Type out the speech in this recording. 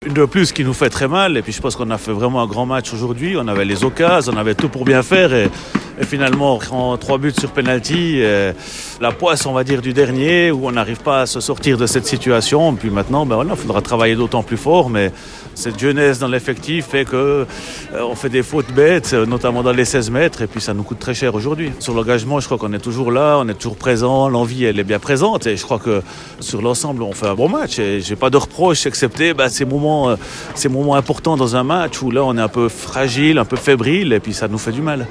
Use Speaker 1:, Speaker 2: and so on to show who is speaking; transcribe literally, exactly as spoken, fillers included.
Speaker 1: Une de plus qui nous fait très mal, et puis je pense qu'on a fait vraiment un grand match aujourd'hui. On avait les occasions, on avait tout pour bien faire, et, et finalement on prend trois buts sur penalty. Et la poisse, on va dire, du dernier, où on n'arrive pas à se sortir de cette situation. Et puis maintenant, ben voilà, il faudra travailler d'autant plus fort, mais cette jeunesse dans l'effectif fait qu'on euh, fait des fautes bêtes, notamment dans les seize mètres, et puis ça nous coûte très cher aujourd'hui. Sur l'engagement, je crois qu'on est toujours là, on est toujours présent, l'envie elle est bien présente, et je crois que sur l'ensemble, on fait un bon match. Et j'ai pas de reproches, excepté ben, ces moments Ces moments importants dans un match où là on est un peu fragile, un peu fébrile et puis ça nous fait du mal.